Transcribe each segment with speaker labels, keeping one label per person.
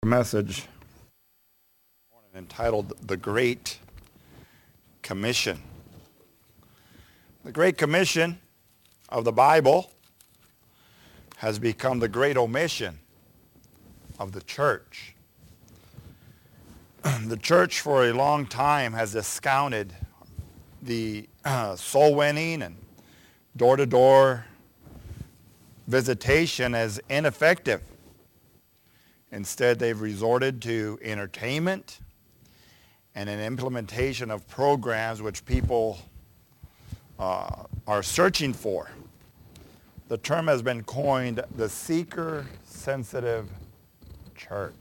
Speaker 1: Message entitled The Great Commission. The Great Commission of the Bible has become the great omission of the church. The church for a long time has discounted the soul winning and door-to-door visitation as ineffective. Instead, they've resorted to entertainment and an implementation of programs which people are searching for. The term has been coined the seeker-sensitive church.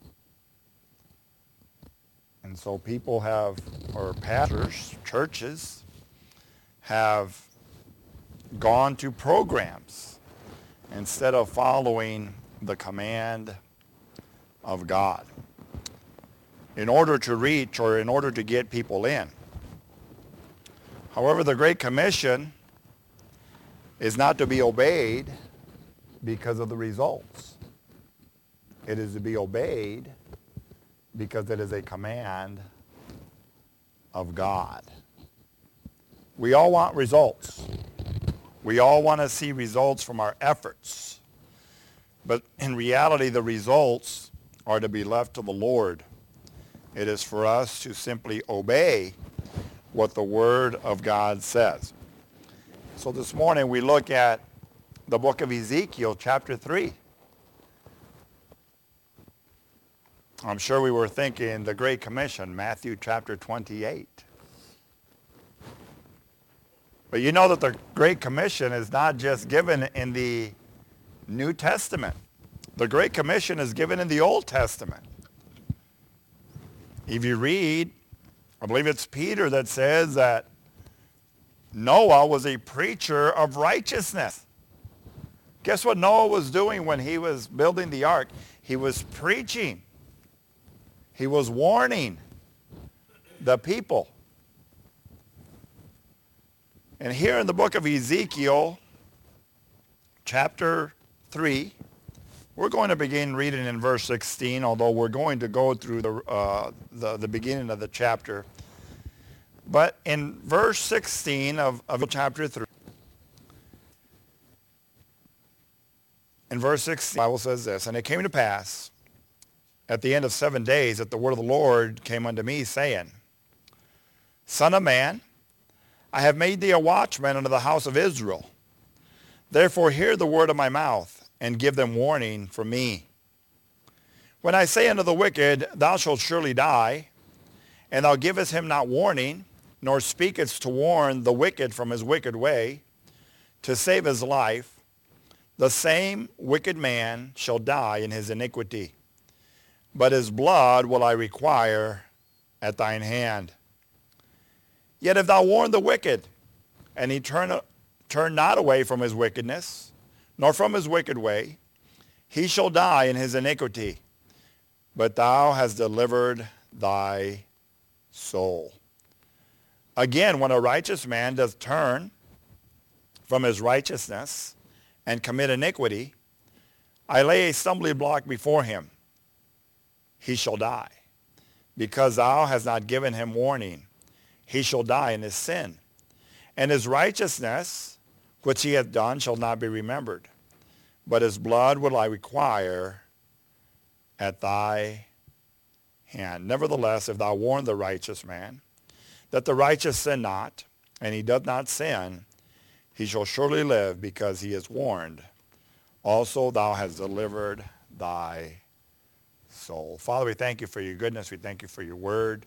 Speaker 1: And so people have, or pastors, churches, have gone to programs instead of following the command of God in order to reach or in order to get people in. However, the Great Commission is not to be obeyed because of the results. It is to be obeyed because it is a command of God. We all want results. We all want to see results from our efforts. But in reality, the results are to be left to the Lord. It is for us to simply obey what the Word of God says. So this morning we look at the book of Ezekiel, chapter 3. I'm sure we were thinking the Great Commission, Matthew chapter 28. But you know that the Great Commission is not just given in the New Testament. The Great Commission is given in the Old Testament. If you read, I believe it's Peter that says that Noah was a preacher of righteousness. Guess what Noah was doing when he was building the ark? He was preaching. He was warning the people. And here in the book of Ezekiel, chapter 3, we're going to begin reading in verse 16, although we're going to go through the beginning of the chapter. But in verse 16 of chapter 3, in verse 16, the Bible says this, "And it came to pass at the end of 7 days that the word of the Lord came unto me, saying, Son of man, I have made thee a watchman unto the house of Israel. Therefore hear the word of my mouth, and give them warning from me. When I say unto the wicked, Thou shalt surely die, and thou givest him not warning, nor speakest to warn the wicked from his wicked way, to save his life, the same wicked man shall die in his iniquity. But his blood will I require at thine hand. Yet if thou warn the wicked, and he turn not away from his wickedness, nor from his wicked way, he shall die in his iniquity. But thou hast delivered thy soul. Again, when a righteous man does turn from his righteousness and commit iniquity, I lay a stumbling block before him. He shall die. Because thou hast not given him warning, he shall die in his sin. And his righteousness, which he hath done, shall not be remembered. But his blood will I require at thy hand. Nevertheless, if thou warn the righteous man, that the righteous sin not, and he doth not sin, he shall surely live, because he is warned. Also thou hast delivered thy soul." Father, we thank you for your goodness. We thank you for your word.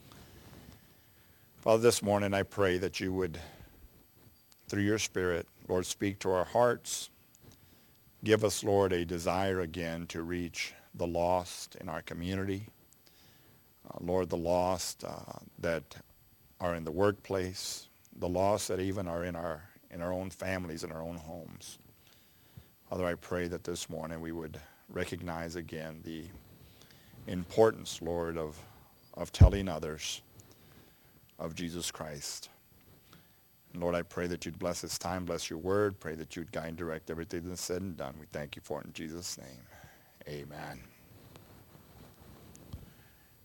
Speaker 1: Father, this morning I pray that you would, through your Spirit, Lord, speak to our hearts. Give us, Lord, a desire again to reach the lost in our community. Lord, the lost that are in the workplace, the lost that even are in our own families, in our own homes. Father, I pray that this morning we would recognize again the importance, Lord, of telling others of Jesus Christ. And Lord, I pray that you'd bless this time, bless your word. Pray that you'd guide and direct everything that's said and done. We thank you for it in Jesus' name. Amen.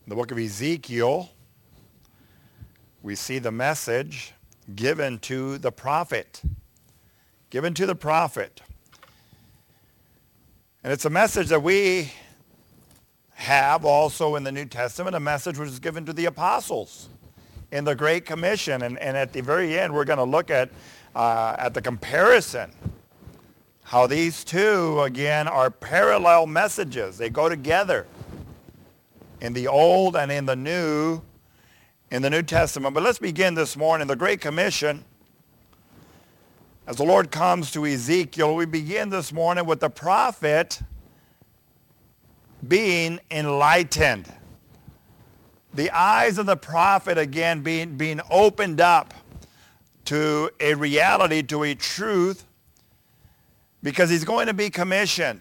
Speaker 1: In the book of Ezekiel, we see the message given to the prophet. Given to the prophet. And it's a message that we have also in the New Testament, a message which is given to the apostles in the Great Commission. And at the very end, we're going to look at the comparison, how these two, again, are parallel messages. They go together in the Old and in the New Testament. But let's begin this morning. The Great Commission, as the Lord comes to Ezekiel, we begin this morning with the prophet being enlightened. The eyes of the prophet, again, being opened up to a reality, to a truth, because he's going to be commissioned.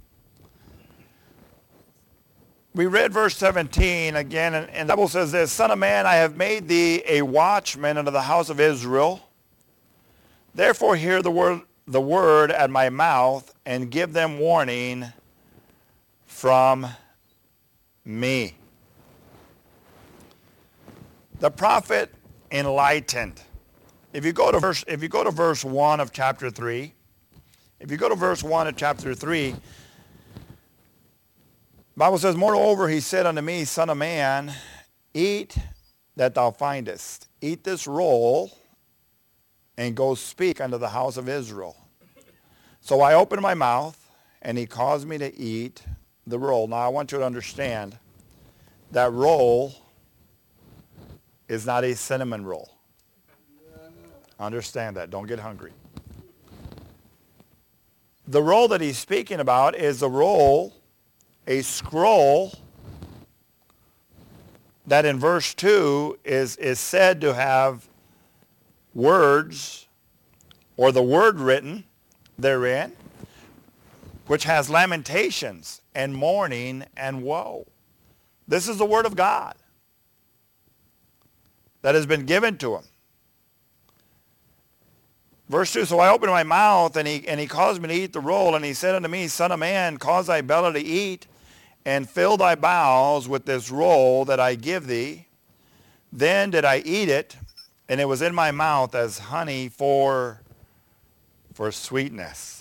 Speaker 1: We read verse 17 again, and the Bible says this, Son of man, I have made thee a watchman unto the house of Israel. Therefore hear the word at my mouth, and give them warning from me. The prophet enlightened. If you go to verse 1 of chapter 3, the Bible says, Moreover, he said unto me, Son of man, eat that thou findest. Eat this roll, and go speak unto the house of Israel. So I opened my mouth, and he caused me to eat the roll. Now I want you to understand that roll is not a cinnamon roll. Understand that. Don't get hungry. The roll that he's speaking about is a roll, a scroll, that in verse 2 is said to have words, or the word written therein, which has lamentations and mourning and woe. This is the word of God that has been given to him. Verse 2, so I opened my mouth, and he caused me to eat the roll, and he said unto me, Son of man, cause thy belly to eat, and fill thy bowels with this roll that I give thee. Then did I eat it, and it was in my mouth as honey for sweetness.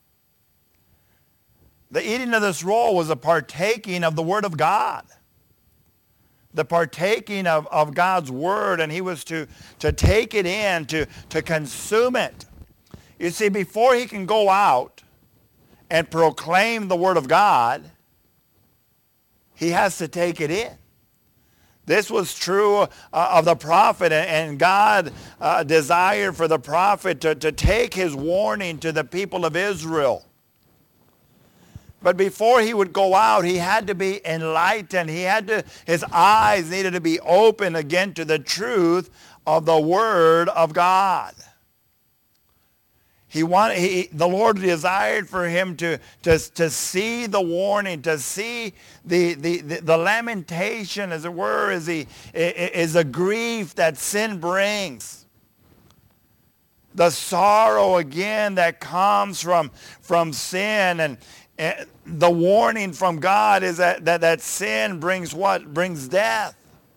Speaker 1: The eating of this roll was a partaking of the word of God. The partaking of God's word, and he was to take it in, to consume it. You see, before he can go out and proclaim the word of God, he has to take it in. This was true of the prophet, and God desired for the prophet to take his warning to the people of Israel. But before he would go out, he had to be enlightened. His eyes needed to be open again to the truth of the Word of God. The Lord desired for him to see the warning, to see the lamentation, as it were, is the grief that sin brings. The sorrow again that comes from sin, and the warning from God is that sin brings what? Brings death.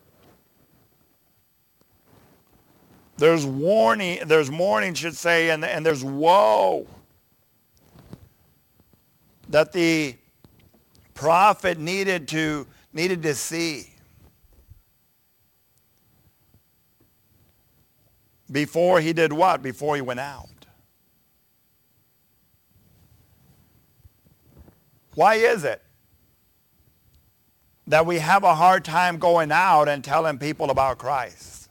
Speaker 1: There's mourning, should say, and there's woe that the prophet needed to see before he did what? Before he went out. Why is it that we have a hard time going out and telling people about Christ?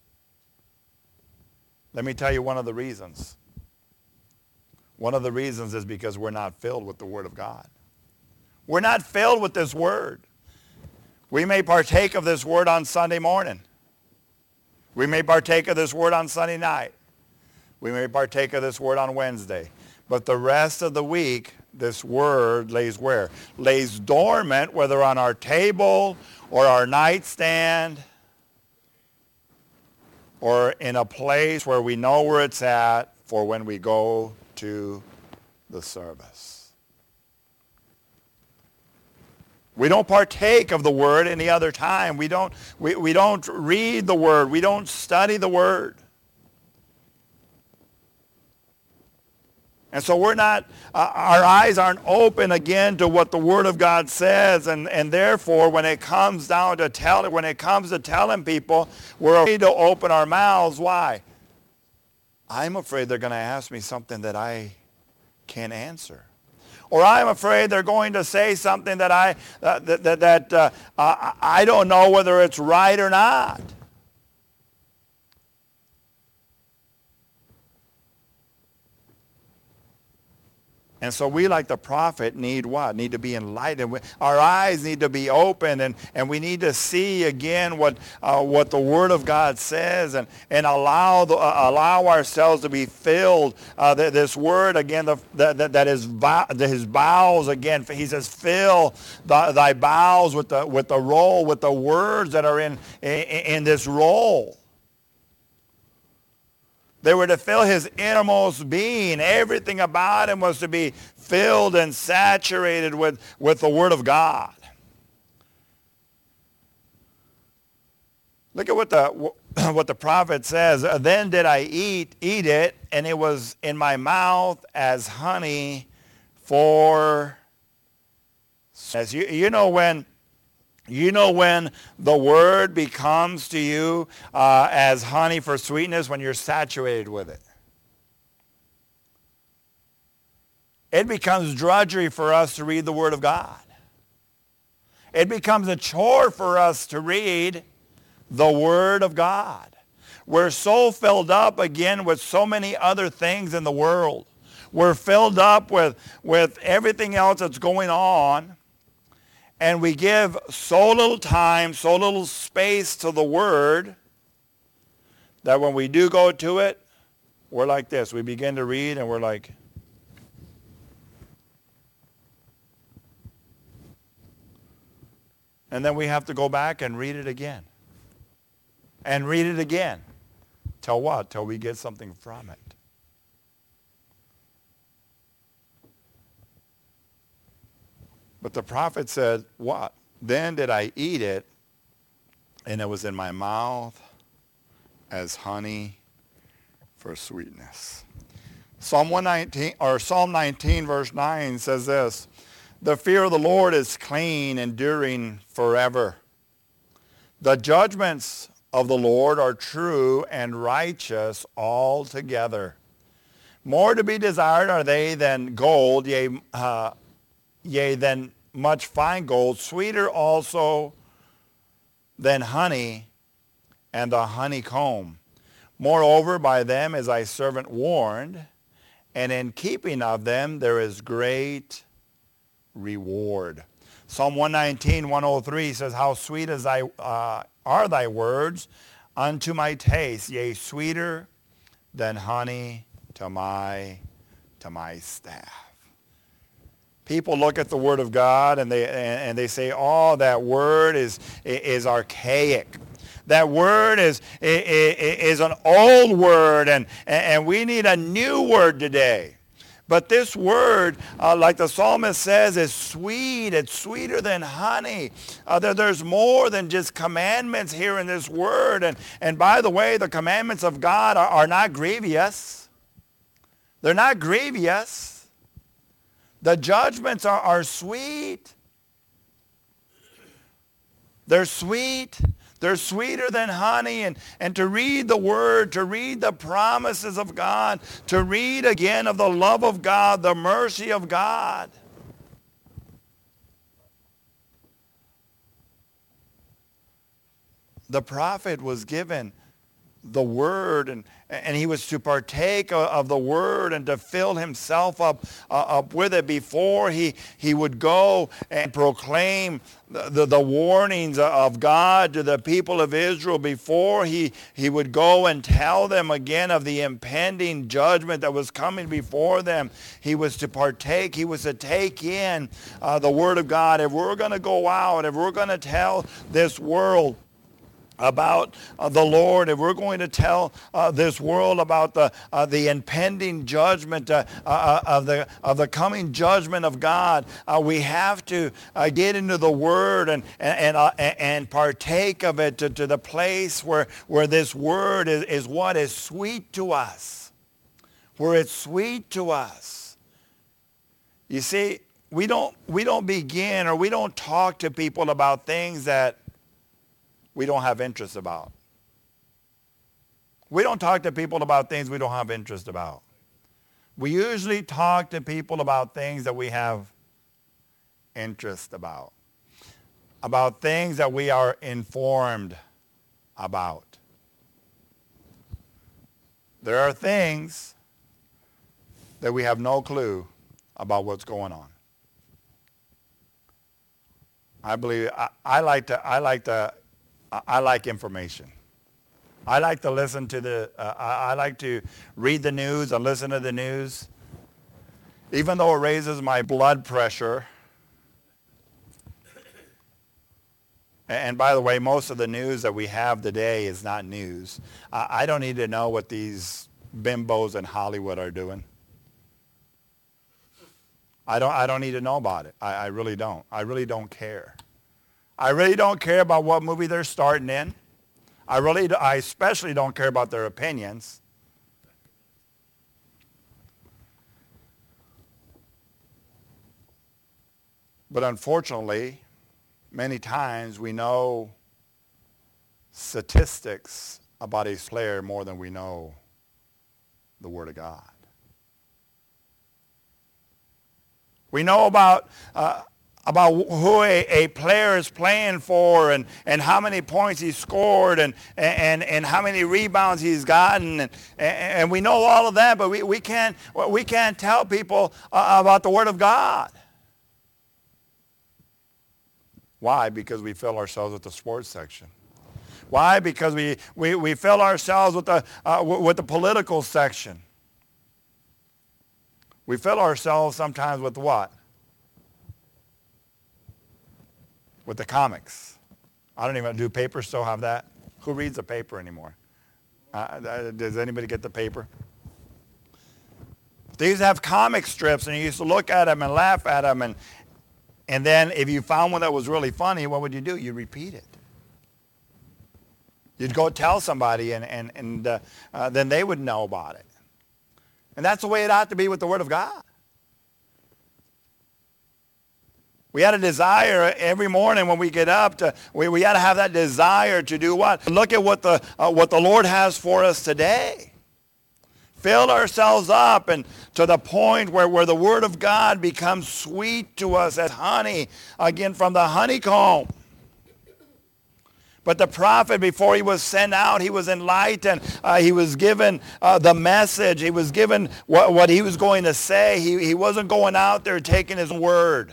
Speaker 1: Let me tell you one of the reasons. One of the reasons is because we're not filled with the Word of God. We're not filled with this Word. We may partake of this Word on Sunday morning. We may partake of this Word on Sunday night. We may partake of this Word on Wednesday. But the rest of the week, this Word lays where? Lays dormant, whether on our table or our nightstand or in a place where we know where it's at for when we go to the service. We don't partake of the Word any other time. We don't read the Word. We don't study the Word. And so we're not, our eyes aren't open again to what the Word of God says, and therefore when it comes to telling people, we're afraid to open our mouths. Why? I'm afraid they're going to ask me something that I can't answer. Or I'm afraid they're going to say something that I don't know whether it's right or not. And so we, like the prophet, need what? Need to be enlightened. Our eyes need to be open, and we need to see again what the Word of God says, and allow ourselves to be filled. This Word again, that is his bowels again. He says, "Fill thy bowels with the roll, with the words that are in this roll." They were to fill his innermost being. Everything about him was to be filled and saturated with the Word of God. Look at what the prophet says. Then did I eat it, and it was in my mouth as honey for... As you know when the Word becomes to you as honey for sweetness, when you're saturated with it. It becomes drudgery for us to read the Word of God. It becomes a chore for us to read the Word of God. We're so filled up again with so many other things in the world. We're filled up with everything else that's going on. And we give so little time, so little space to the Word that when we do go to it, we're like this. We begin to read and we're like, and then we have to go back and read it again. And read it again. Till what? Till we get something from it. But the prophet said, what? Then did I eat it, and it was in my mouth as honey for sweetness. Psalm 19 verse 9 says this, the fear of the Lord is clean, enduring forever. The judgments of the Lord are true and righteous altogether. More to be desired are they than gold, yea, than much fine gold, sweeter also than honey and the honeycomb. Moreover, by them is thy servant warned, and in keeping of them there is great reward. Psalm 119, 103 says, how sweet are thy words unto my taste, yea, sweeter than honey to my staff. People look at the Word of God and they say, oh, that word is archaic. That word is an old word, and we need a new word today. But this word, like the psalmist says, is sweet. It's sweeter than honey. There's more than just commandments here in this word. And by the way, the commandments of God are not grievous. They're not grievous. The judgments are sweet. They're sweet. They're sweeter than honey. And to read the Word, to read the promises of God, to read again of the love of God, the mercy of God. The prophet was given the Word, and he was to partake of the Word and to fill himself up with it before he would go and proclaim the warnings of God to the people of Israel, before he would go and tell them again of the impending judgment that was coming before them. He was to partake, he was to take in the Word of God. If we're going to go out, if we're going to tell this world about the Lord, and we're going to tell this world about the impending judgment of the coming judgment of God, we have to get into the Word and partake of it to the place where this Word is what is sweet to us, where it's sweet to us. You see, we don't begin, or we don't talk to people about things that we don't have interest about. We don't talk to people about things we don't have interest about. We usually talk to people about things that we have interest about things that we are informed about. There are things that we have no clue about what's going on. I believe I like information. I like to listen to I like to read the news and listen to the news. Even though it raises my blood pressure. And by the way, most of the news that we have today is not news. I don't need to know what these bimbos in Hollywood are doing. I don't need to know about it. I really don't. I really don't care. I really don't care about what movie they're starting in. I especially don't care about their opinions. But unfortunately, many times we know statistics about a player more than we know the Word of God. We know about who a player is playing for, and how many points he scored, and how many rebounds he's gotten, and we know all of that, but we can't tell people about the Word of God. Why? Because we fill ourselves with the sports section. Why? Because we fill ourselves with the political section. We fill ourselves sometimes with what? With the comics. I don't even, do papers still have that? Who reads a paper anymore? Does anybody get the paper? They used to have comic strips, and you used to look at them and laugh at them, and then if you found one that was really funny, what would you do? You'd repeat it. You'd go tell somebody, and then they would know about it. And that's the way it ought to be with the Word of God. We had a desire every morning when we get up we got to have that desire to do what? Look at what the Lord has for us today. Fill ourselves up, and to the point where the Word of God becomes sweet to us as honey, again from the honeycomb. But the prophet, before he was sent out, he was enlightened. He was given the message. He was given what he was going to say. He wasn't going out there taking his word.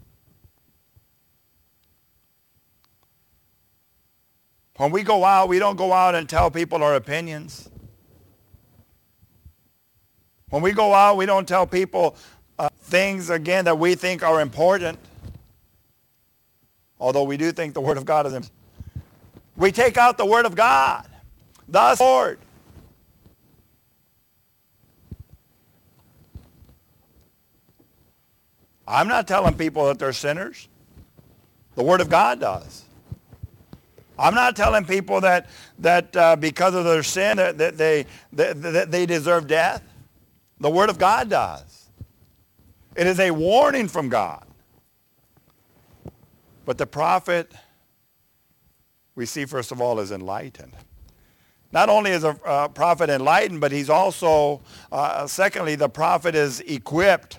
Speaker 1: When we go out, we don't go out and tell people our opinions. When we go out, we don't tell people things, again, that we think are important. Although we do think the Word of God is important. We take out the Word of God. Thus, Lord. I'm not telling people that they're sinners. The Word of God does. I'm not telling people that because of their sin that they deserve death. The Word of God does. It is a warning from God. But the prophet, we see, first of all, is enlightened. Not only is a prophet enlightened, but he's also, secondly, the prophet is equipped.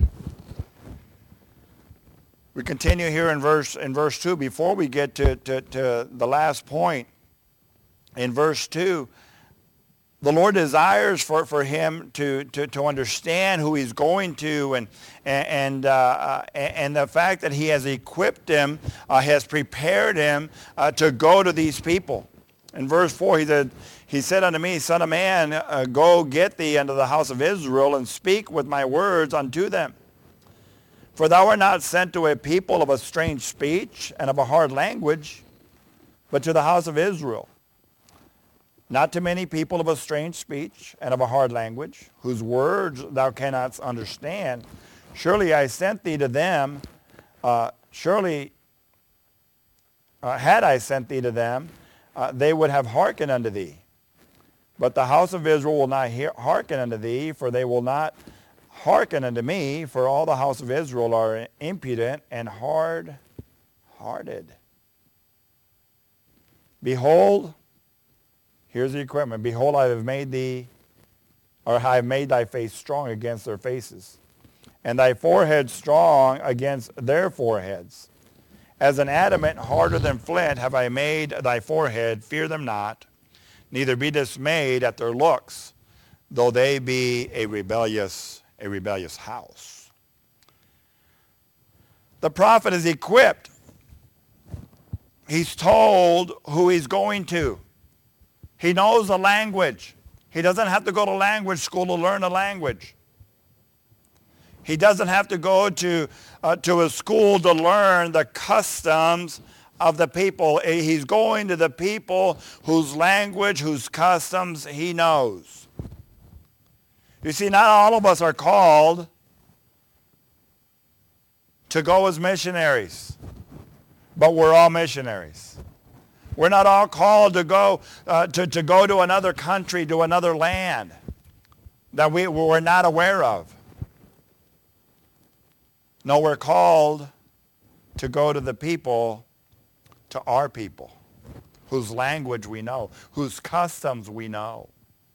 Speaker 1: We continue here in verse 2. Before we get to the last point, in verse 2, the Lord desires for him to understand who he's going to, and the fact that he has equipped him, has prepared him to go to these people. In verse 4, he said unto me, Son of man, go get thee unto the house of Israel, and speak with my words unto them. For thou art not sent to a people of a strange speech and of a hard language, but to the house of Israel. not to many people of a strange speech and of a hard language, whose words thou cannot understand. Surely I sent thee to them, had I sent thee to them, they would have hearkened unto thee. But the house of Israel will not hearken unto thee, for they will not hearken unto me, for all the house of Israel are impudent and hard-hearted. Behold, here's the equipment. Behold, I have made thy face strong against their faces, and thy forehead strong against their foreheads. As an adamant harder than flint have I made thy forehead. Fear them not, neither be dismayed at their looks, though they be a rebellious house. The prophet is equipped. He's told who he's going to. He knows the language. He doesn't have to go to language school to learn a language. He doesn't have to go to a school to learn the customs of the people. He's going to the people whose language, whose customs he knows. You see, not all of us are called to go as missionaries, but we're all missionaries. We're not all called to go to another country, to another land that we're not aware of. No, we're called to go to the people, to our people, whose language we know, whose customs we know.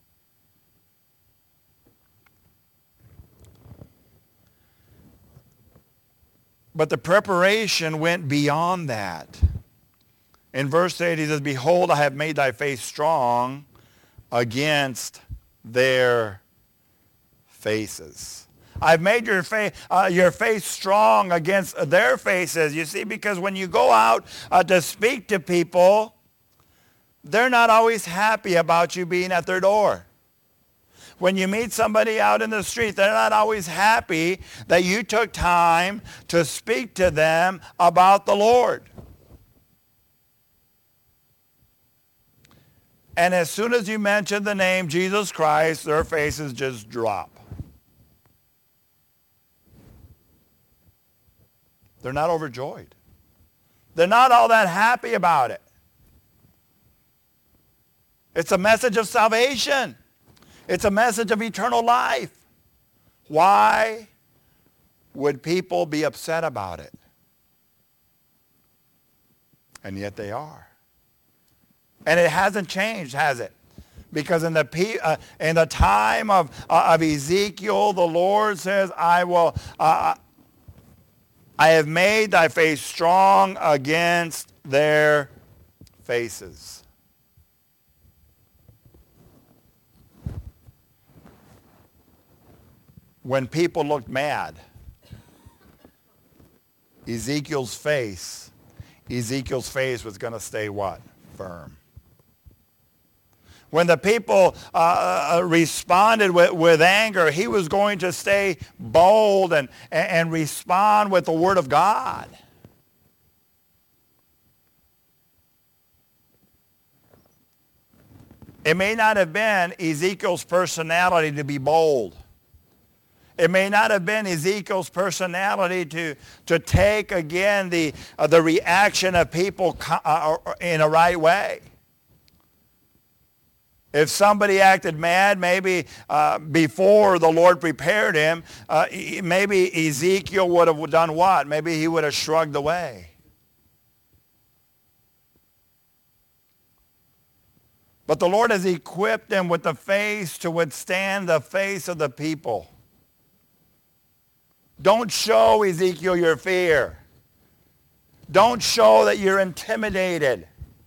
Speaker 1: But the preparation went beyond that. In verse 8, he says, Behold, I have made thy face strong against their faces. I've made your face strong against their faces. You see, because when you go out to speak to people, they're not always happy about you being at their door. When you meet somebody out in the street, they're not always happy that you took time to speak to them about the Lord. And as soon as you mention the name Jesus Christ, their faces just drop. They're not overjoyed. They're not all that happy about it. It's a message of salvation. It's a message of eternal life. Why would people be upset about it? And yet they are. And it hasn't changed, has it? Because in the time of Ezekiel, the Lord says, I have made thy face strong against their faces. When people looked mad, Ezekiel's face was going to stay what? Firm. When the people responded with anger, he was going to stay bold and respond with the word of God. It may not have been Ezekiel's personality to be bold. It may not have been Ezekiel's personality to take again the reaction of people in a right way. If somebody acted mad, maybe before the Lord prepared him, maybe Ezekiel would have done what? Maybe he would have shrugged away. But the Lord has equipped him with the face to withstand the face of the people. Don't show, Ezekiel, your fear. Don't show that you're intimidated.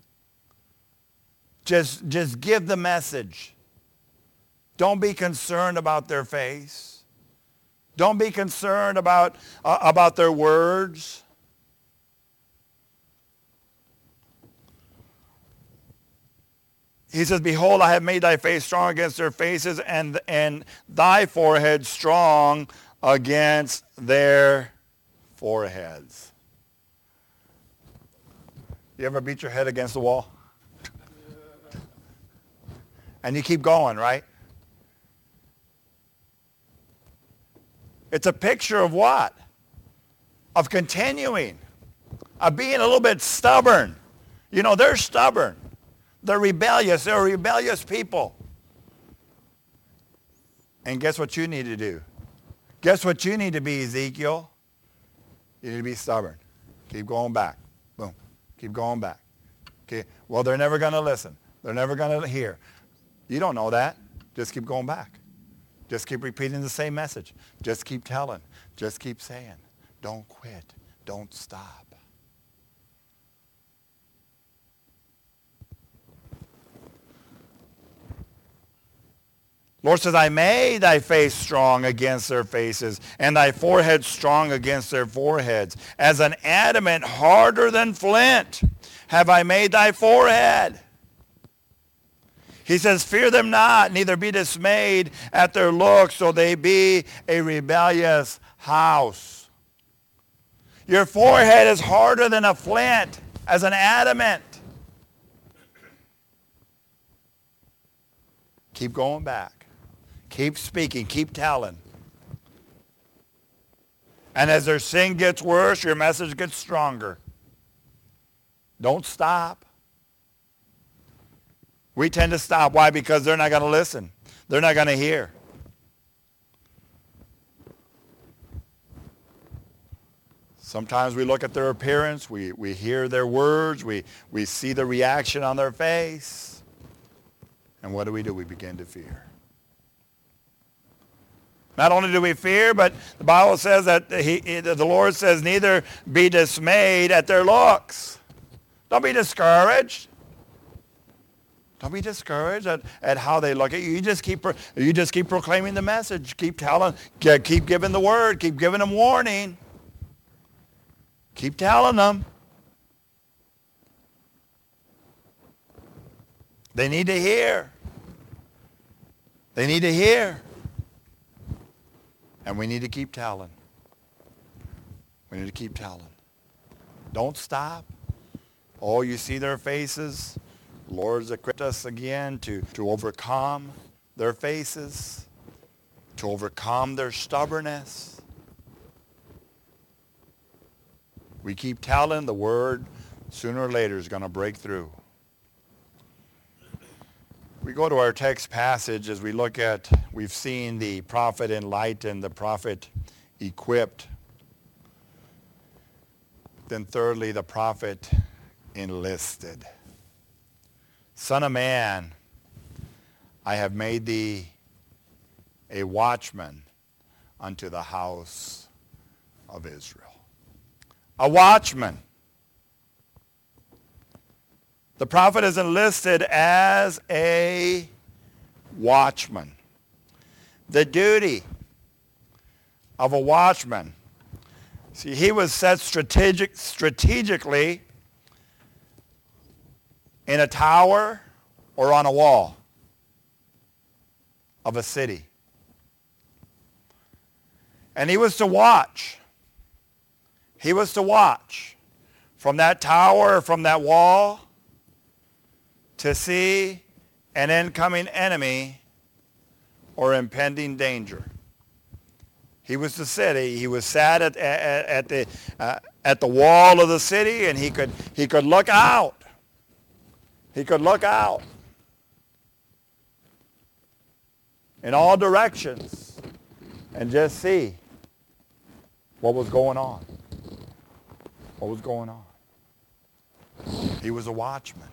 Speaker 1: Just give the message. Don't be concerned about their face. Don't be concerned about their words. He says, Behold, I have made thy face strong against their faces, and thy forehead strong against their foreheads. You ever beat your head against the wall? And you keep going, right? It's a picture of what? Of continuing. Of being a little bit stubborn. You know, they're stubborn. They're rebellious. They're rebellious people. And guess what you need to do? Guess what you need to be, Ezekiel? You need to be stubborn. Keep going back. Boom. Keep going back. Okay. Well, they're never going to listen. They're never going to hear. You don't know that. Just keep going back. Just keep repeating the same message. Just keep telling. Just keep saying. Don't quit. Don't stop. Lord says, I made thy face strong against their faces, and thy forehead strong against their foreheads. As an adamant harder than flint have I made thy forehead. He says, fear them not, neither be dismayed at their looks, so they be a rebellious house. Your forehead is harder than a flint, as an adamant. Keep going back. Keep speaking. Keep telling. And as their sin gets worse, your message gets stronger. Don't stop. We tend to stop. Why? Because they're not going to listen. They're not going to hear. Sometimes we look at their appearance. We hear their words. We see the reaction on their face. And what do? We begin to fear. Not only do we fear, but the Bible says that the Lord says, neither be dismayed at their looks. Don't be discouraged. Don't be discouraged at how they look at you. You just keep proclaiming the message. Keep telling, keep giving the word. Keep giving them warning. Keep telling them. They need to hear. They need to hear. And we need to keep telling. We need to keep telling. Don't stop. Oh, you see their faces. The Lord's equipped us again to overcome their faces, to overcome their stubbornness. We keep telling, the word sooner or later is going to break through. We go to our text passage as we look at, we've seen the prophet enlightened, the prophet equipped. Then thirdly, the prophet enlisted. Son of man, I have made thee a watchman unto the house of Israel. A watchman. The prophet is enlisted as a watchman. The duty of a watchman. See, he was set strategically in a tower or on a wall of a city. And he was to watch. He was to watch from that tower, from that wall, to see an incoming enemy or impending danger. He was to sit. He was sat at the wall of the city, and he could look out. He could look out in all directions and just see what was going on. What was going on? He was a watchman.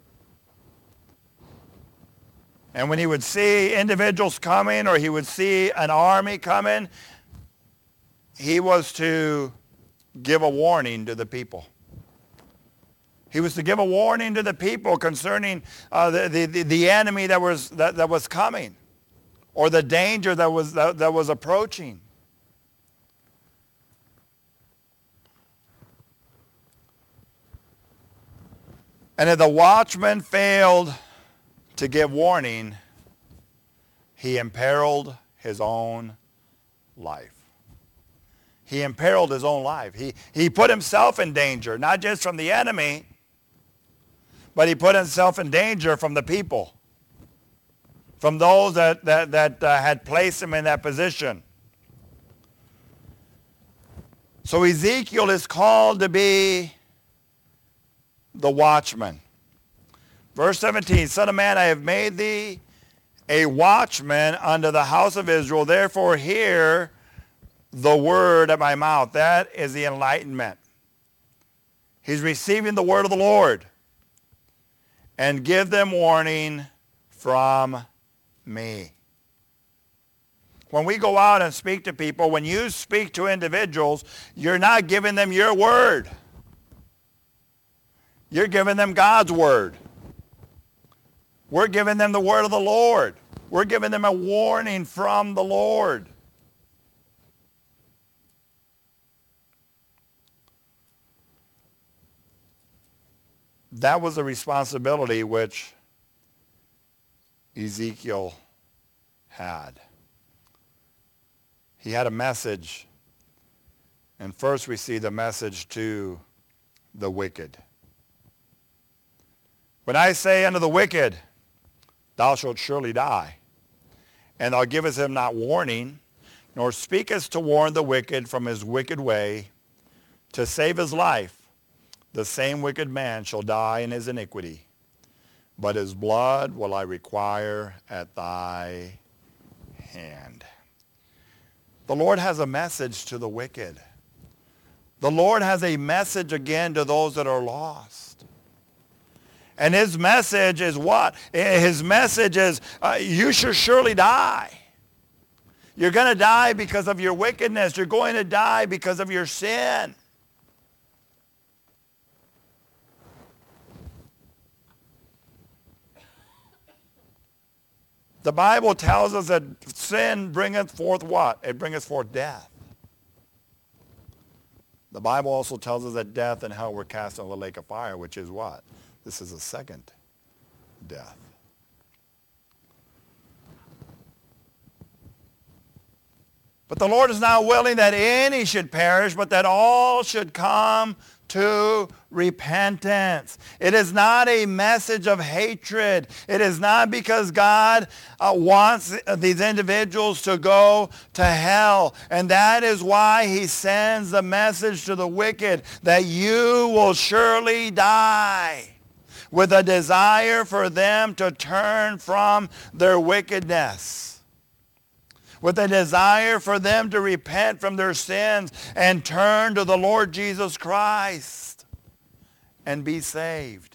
Speaker 1: And when he would see individuals coming or he would see an army coming, he was to give a warning to the people. He was to give a warning to the people concerning the enemy that was coming, or the danger that was approaching. And if the watchman failed to give warning, he imperiled his own life. He imperiled his own life. He put himself in danger, not just from the enemy, but he put himself in danger from the people. from those that had placed him in that position. So Ezekiel is called to be the watchman. Verse 17, Son of man, I have made thee a watchman unto the house of Israel. Therefore hear the word of my mouth. That is the enlightenment. He's receiving the word of the Lord. And give them warning from me. When we go out and speak to people, when you speak to individuals, you're not giving them your word. You're giving them God's word. We're giving them the word of the Lord. We're giving them a warning from the Lord. That was a responsibility which Ezekiel had. He had a message. And first we see the message to the wicked. When I say unto the wicked, thou shalt surely die, and thou givest him not warning, nor speakest to warn the wicked from his wicked way, to save his life, the same wicked man shall die in his iniquity, but his blood will I require at thy hand. The Lord has a message to the wicked. The Lord has a message again to those that are lost. And his message is what? His message is, you shall surely die. You're going to die because of your wickedness. You're going to die because of your sin. The Bible tells us that sin bringeth forth what? It bringeth forth death. The Bible also tells us that death and hell were cast into the lake of fire, which is what? This is a second death. But the Lord is not willing that any should perish, but that all should come to repentance. It is not a message of hatred. It is not because God wants these individuals to go to hell. And that is why he sends the message to the wicked that you will surely die, with a desire for them to turn from their wickedness, with a desire for them to repent from their sins and turn to the Lord Jesus Christ and be saved.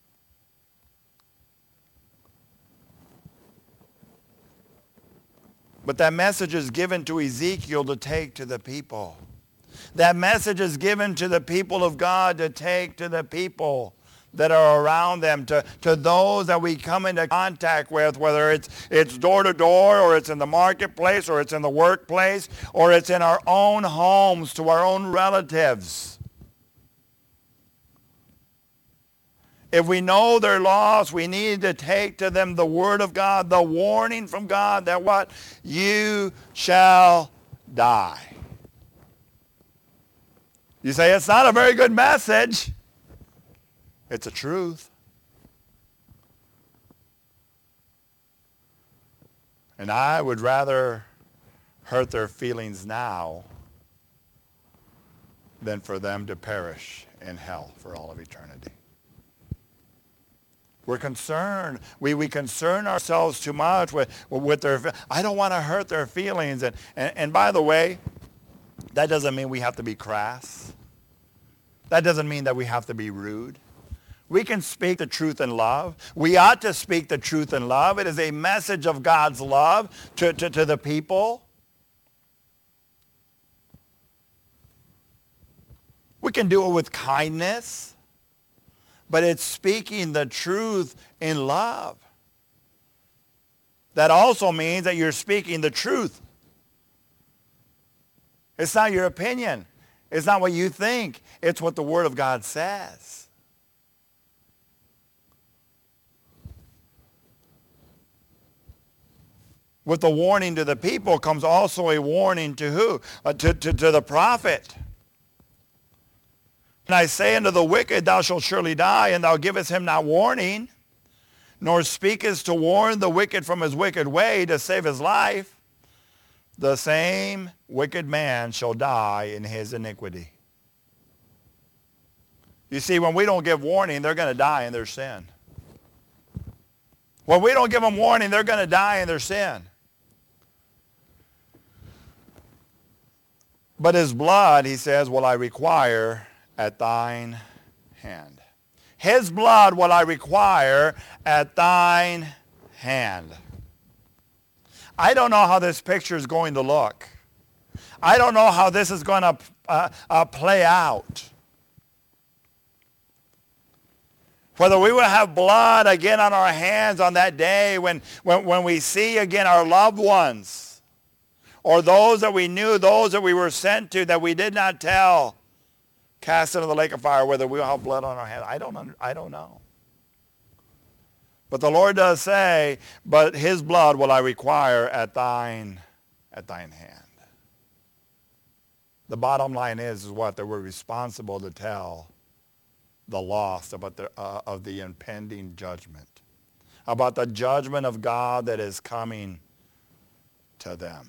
Speaker 1: But that message is given to Ezekiel to take to the people. That message is given to the people of God to take to the people that are around them, to those that we come into contact with, whether it's door to door, or it's in the marketplace, or it's in the workplace, or it's in our own homes, to our own relatives. If we know they're lost, we need to take to them the word of God, the warning from God that what? You shall die. You say, it's not a very good message. It's a truth. And I would rather hurt their feelings now than for them to perish in hell for all of eternity. We're concerned. We concern ourselves too much with their. I don't want to hurt their feelings. And by the way, that doesn't mean we have to be crass. That doesn't mean that we have to be rude. We can speak the truth in love. We ought to speak the truth in love. It is a message of God's love to the people. We can do it with kindness, but it's speaking the truth in love. That also means that you're speaking the truth. It's not your opinion. It's not what you think. It's what the Word of God says. With the warning to the people comes also a warning to who? To the prophet. And I say unto the wicked, thou shalt surely die, and thou givest him not warning, nor speakest to warn the wicked from his wicked way to save his life, the same wicked man shall die in his iniquity. You see, when we don't give warning, they're going to die in their sin. When we don't give them warning, they're going to die in their sin. But his blood, he says, will I require at thine hand. His blood will I require at thine hand. I don't know how this picture is going to look. I don't know how this is going to play out. Whether we will have blood again on our hands on that day when we see again our loved ones, or those that we knew, those that we were sent to that we did not tell, cast into the lake of fire, whether we will have blood on our hands. I don't know. But the Lord does say, but his blood will I require at thine hand. The bottom line is what? That we're responsible to tell the lost about of the impending judgment, about the judgment of God that is coming to them.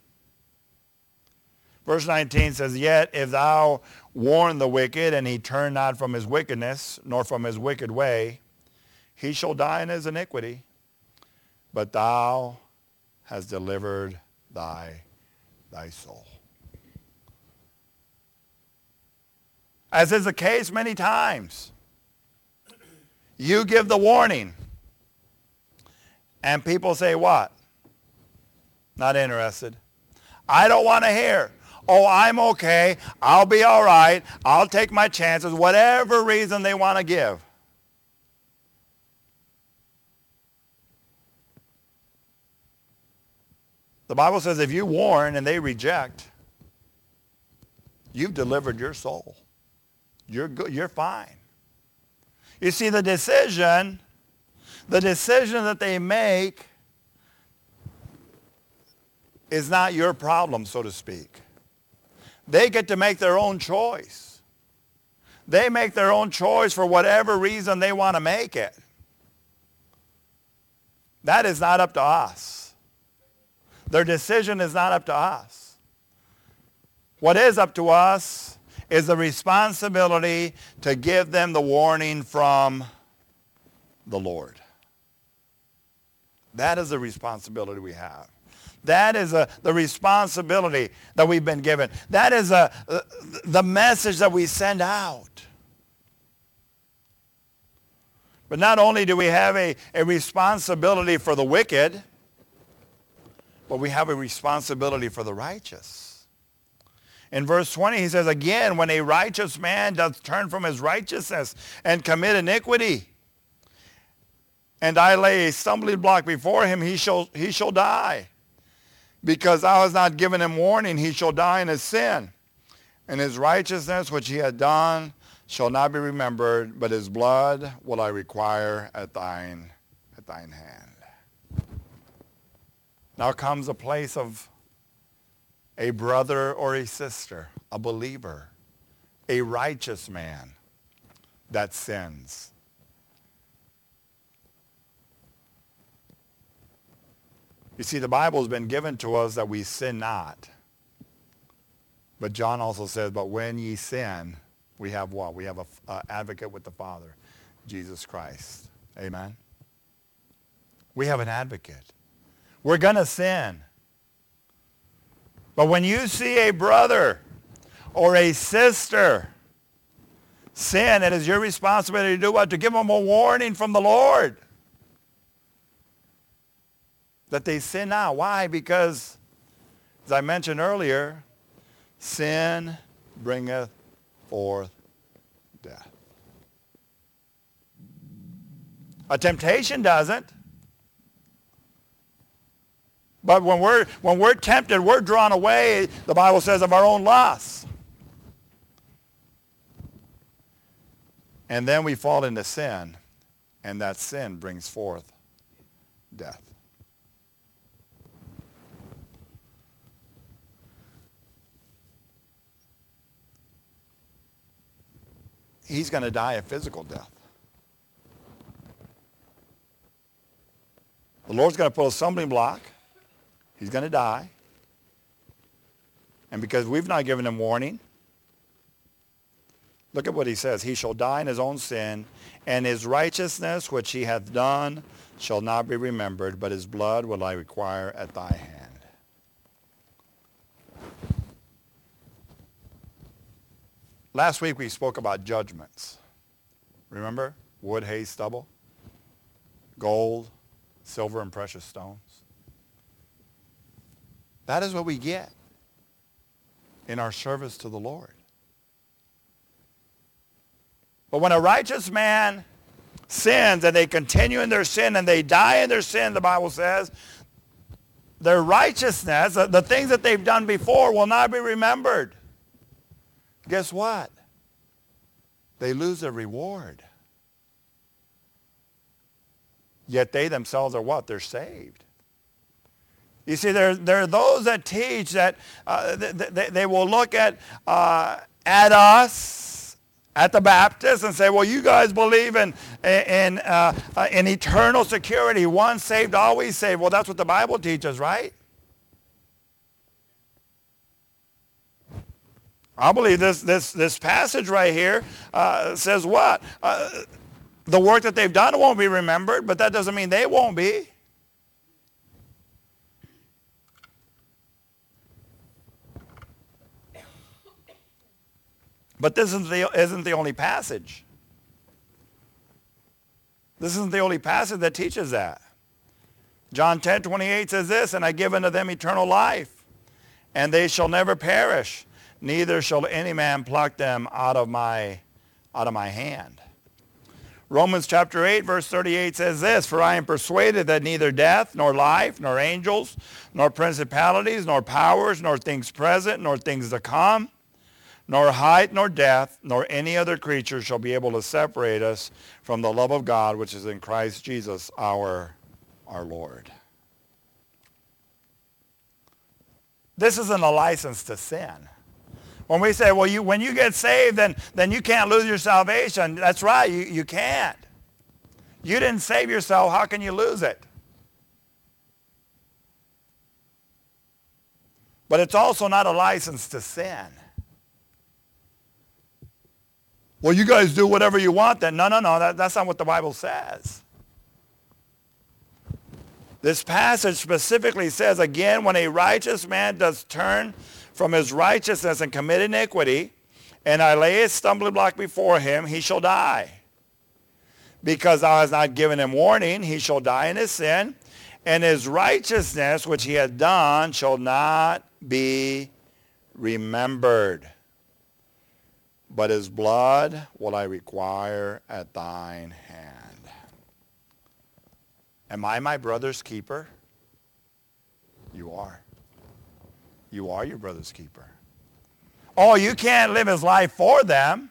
Speaker 1: Verse 19 says, yet if thou warn the wicked, and he turn not from his wickedness, nor from his wicked way, he shall die in his iniquity, but thou hast delivered thy soul. As is the case many times, you give the warning, and people say what? Not interested. I don't want to hear. Oh, I'm okay. I'll be all right. I'll take my chances, whatever reason they want to give. The Bible says if you warn and they reject, you've delivered your soul. You're good. You're fine. You see, the decision that they make is not your problem, so to speak. They get to make their own choice. They make their own choice for whatever reason they want to make it. That is not up to us. Their decision is not up to us. What is up to us is the responsibility to give them the warning from the Lord. That is the responsibility we have. That is the responsibility that we've been given. That is the message that we send out. But not only do we have a responsibility for the wicked, but we have a responsibility for the righteous. In verse 20, he says, again, when a righteous man doth turn from his righteousness and commit iniquity, and I lay a stumbling block before him, he shall die. Because thou hast not given him warning, he shall die in his sin. And his righteousness which he had done shall not be remembered, but his blood will I require at thine hand. Now comes a place of a brother or a sister, a believer, a righteous man that sins. You see, the Bible has been given to us that we sin not. But John also says, but when ye sin, we have what? We have an advocate with the Father, Jesus Christ. Amen? We have an advocate. We're going to sin. But when you see a brother or a sister sin, it is your responsibility to do what? To give them a warning from the Lord. That they sin now. Why? Because, as I mentioned earlier, sin bringeth forth death. A temptation doesn't. But when we're tempted, we're drawn away, the Bible says, of our own lusts. And then we fall into sin, and that sin brings forth death. He's going to die a physical death. Lord's going to put a stumbling block. He's going to die. And because we've not given him warning, look at what he says. He shall die in his own sin, and his righteousness which he hath done shall not be remembered, but his blood will I require at thy hand. Last week we spoke about judgments. Remember? Wood, hay, stubble, gold, silver, and precious stones. That is what we get in our service to the Lord. But when a righteous man sins and they continue in their sin and they die in their sin, the Bible says, their righteousness, the things that they've done before, will not be remembered. Guess what? They lose their reward. Yet they themselves are what? They're saved. You see, there are those that teach that they will look at us, at the Baptists, and say, well, you guys believe in eternal security. Once saved, always saved. Well, that's what the Bible teaches, right? I believe this passage right here says what? The work that they've done won't be remembered, but that doesn't mean they won't be. But this isn't the only passage. This isn't the only passage that teaches that. John 10:28 says this, and I give unto them eternal life, and they shall never perish, neither shall any man pluck them out of my hand. Romans chapter 8, verse 38 says this, for I am persuaded that neither death, nor life, nor angels, nor principalities, nor powers, nor things present, nor things to come, nor height, nor depth, nor any other creature shall be able to separate us from the love of God, which is in Christ Jesus our Lord. This isn't a license to sin. When we say, well, when you get saved, then you can't lose your salvation. That's right, you can't. You didn't save yourself, how can you lose it? But it's also not a license to sin. Well, you guys do whatever you want then. No, that's not what the Bible says. This passage specifically says, again, when a righteous man does turn from his righteousness and commit iniquity, and I lay a stumbling block before him, he shall die. Because thou hast not given him warning, he shall die in his sin, and his righteousness which he hath done shall not be remembered. But his blood will I require at thine hand. Am I my brother's keeper? You are. You are your brother's keeper. Oh, you can't live his life for them,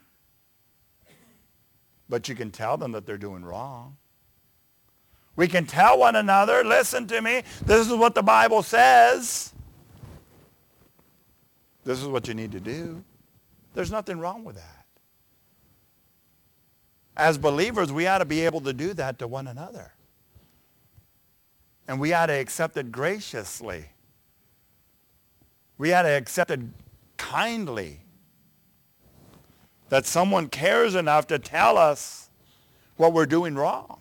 Speaker 1: but you can tell them that they're doing wrong. We can tell one another, listen to me, this is what the Bible says. This is what you need to do. There's nothing wrong with that. As believers, we ought to be able to do that to one another. And we ought to accept it graciously. We ought to accept it kindly. That someone cares enough to tell us what we're doing wrong.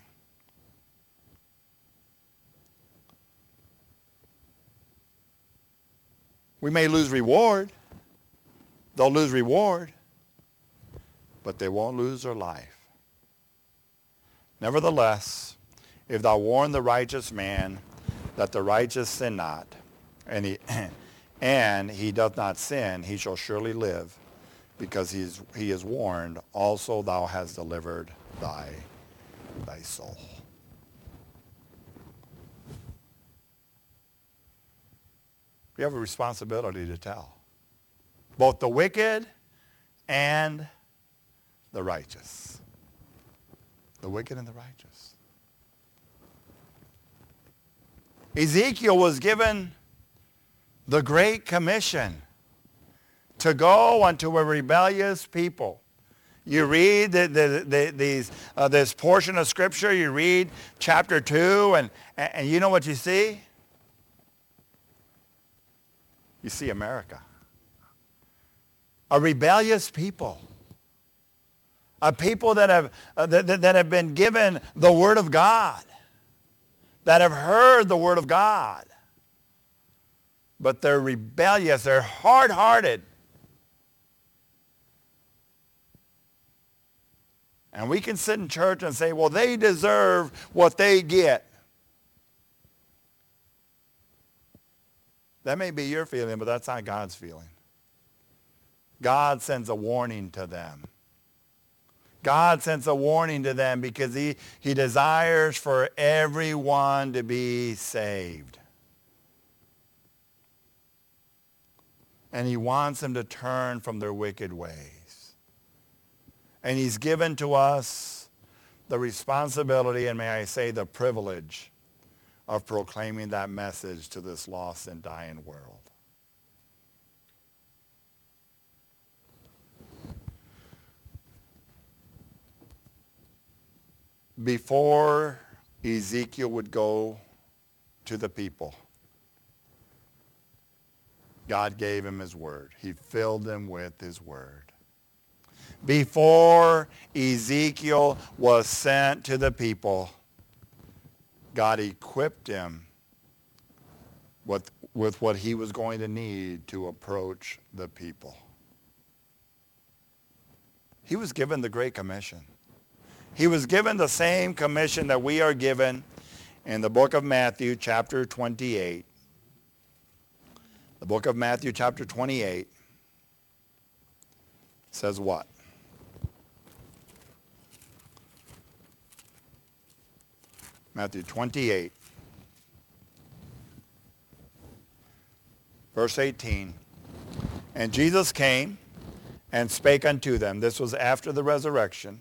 Speaker 1: We may lose reward. They'll lose reward, but they won't lose their life. Nevertheless, if thou warn the righteous man that the righteous sin not, and he doth not sin, he shall surely live, because he is warned. Also thou hast delivered thy soul. We have a responsibility to tell both the wicked and the righteous. The wicked and the righteous. Ezekiel was given the Great Commission to go unto a rebellious people. You read this portion of Scripture, you read chapter 2, and you know what you see? You see America. A rebellious people. A people that have been given the Word of God. That have heard the Word of God. But they're rebellious. They're hard-hearted. And we can sit in church and say, well, they deserve what they get. That may be your feeling, but that's not God's feeling. God sends a warning to them. God sends a warning to them because he desires for everyone to be saved. And he wants them to turn from their wicked ways. And he's given to us the responsibility, and may I say the privilege, of proclaiming that message to this lost and dying world. Before Ezekiel would go to the people, God gave him his word. He filled them with his word. Before Ezekiel was sent to the people, God equipped him with what he was going to need to approach the people. He was given the Great Commission. He was given the same commission that we are given in the book of Matthew, chapter 28. The book of Matthew, chapter 28, says what? Matthew 28, verse 18. And Jesus came and spake unto them. This was after the resurrection.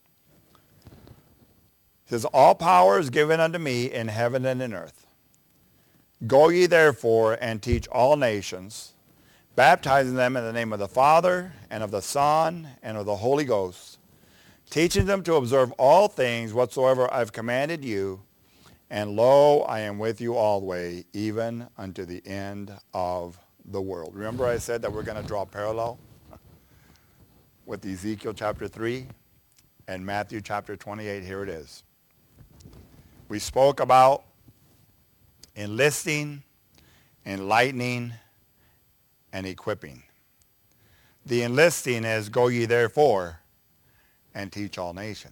Speaker 1: He says, all power is given unto me in heaven and in earth. Go ye therefore and teach all nations, baptizing them in the name of the Father and of the Son and of the Holy Ghost, teaching them to observe all things whatsoever I've commanded you. And lo, I am with you always, even unto the end of the world. Remember I said that we're going to draw a parallel with Ezekiel chapter 3 and Matthew chapter 28. Here it is. We spoke about enlisting, enlightening, and equipping. The enlisting is, go ye therefore and teach all nations.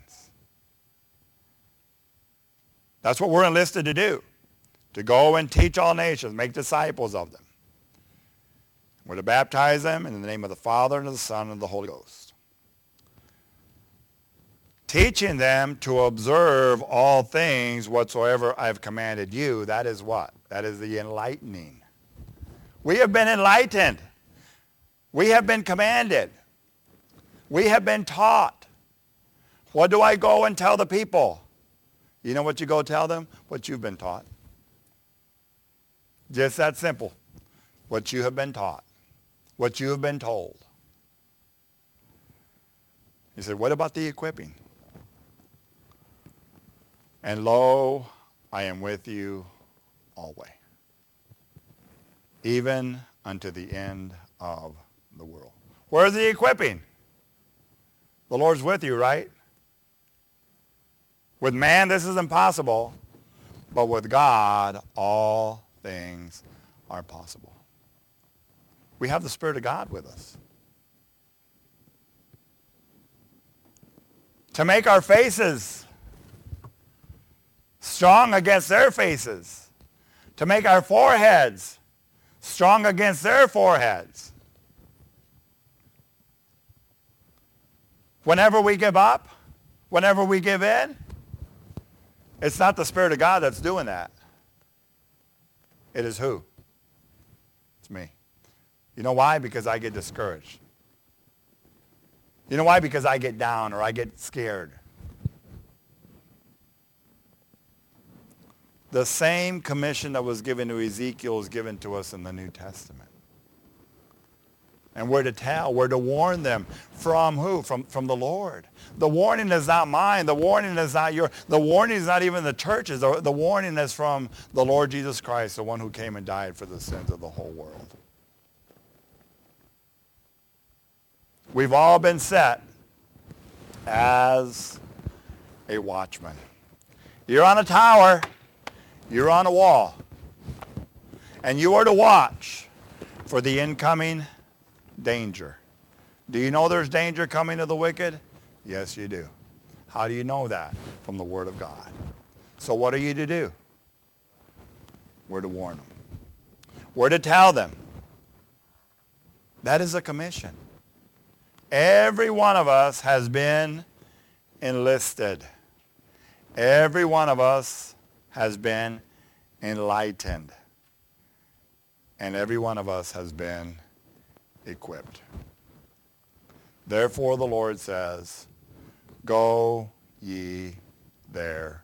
Speaker 1: That's what we're enlisted to do, to go and teach all nations, make disciples of them. We're to baptize them in the name of the Father and of the Son and of the Holy Ghost. Teaching them to observe all things whatsoever I've commanded you. That is what? That is the enlightening. We have been enlightened. We have been commanded. We have been taught. What do I go and tell the people? You know what you go tell them? What you've been taught. Just that simple. What you have been taught. What you have been told. He said, what about the equipping? And lo, I am with you always, even unto the end of the world. Where's the equipping? The Lord's with you, right? With man, this is impossible, but with God, all things are possible. We have the Spirit of God with us. To make our faces strong against their faces. To make our foreheads strong against their foreheads. Whenever we give up, whenever we give in, it's not the Spirit of God that's doing that. It is who? It's me. You know why? Because I get discouraged. You know why? Because I get down or I get scared. The same commission that was given to Ezekiel is given to us in the New Testament. And we're to tell, we're to warn them. From who? From the Lord. The warning is not mine. The warning is not yours. The warning is not even the churches. The warning is from the Lord Jesus Christ, the one who came and died for the sins of the whole world. We've all been set as a watchman. You're on a tower. You're on a wall. And you are to watch for the incoming danger. Do you know there's danger coming to the wicked? Yes, you do. How do you know that? From the Word of God. So what are you to do? We're to warn them. We're to tell them. That is a commission. Every one of us has been enlisted. Every one of us has been enlightened. And every one of us has been equipped. Therefore the Lord says, go ye therefore.